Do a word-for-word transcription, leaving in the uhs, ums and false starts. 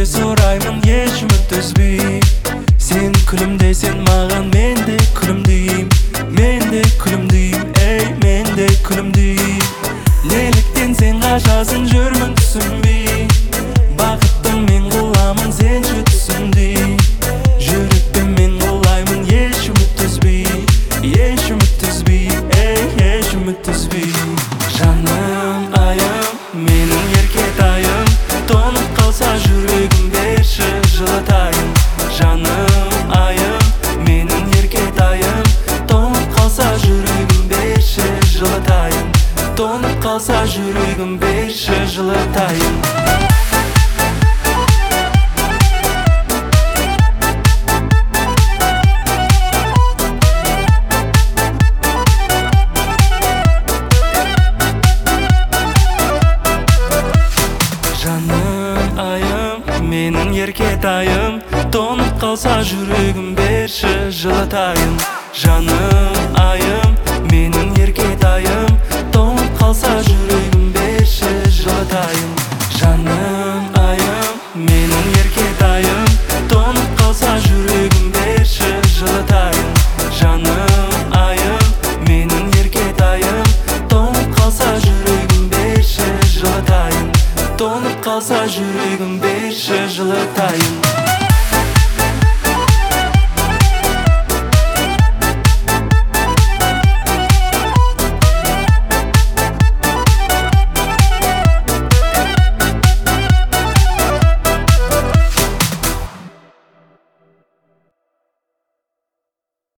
сураймын еш үміт үзбей. Сен күлімдесең маған, мен де күлімдеймін, мен де күлімдеймін, ей, мен де күлімдеймін. Неліктен сен қашасың жүрмін түсінбей, бақыттым мен құламын сенші түсіндей. Жүрекпен мен құлаймын еш үміт үзбей, еш үміт үзбей, ей, еш үміт үзбей. Жаным айым, менің еркетайым, тоңып қалса жүрегім берші жылытайын. Жаным айым, менің еркетайым, тоңып қалса жүрегім берші жылытайын. Тоңып қалса жүрегім берші жылытайын. Жаным айым, менің еркетайым, тоңып қалса жүрегім берші жылытайын. Жаным айым, менің еркетайым, тоңып қалса жүрегім берші жылытайын. Жаным айым, менің еркетайым, тоңып қалса жүрегім берші жылытайын. Жаным айым, менің еркетайым, тоңып қалса жүрегім берші жылытайын. Тоңып қалса жүрегім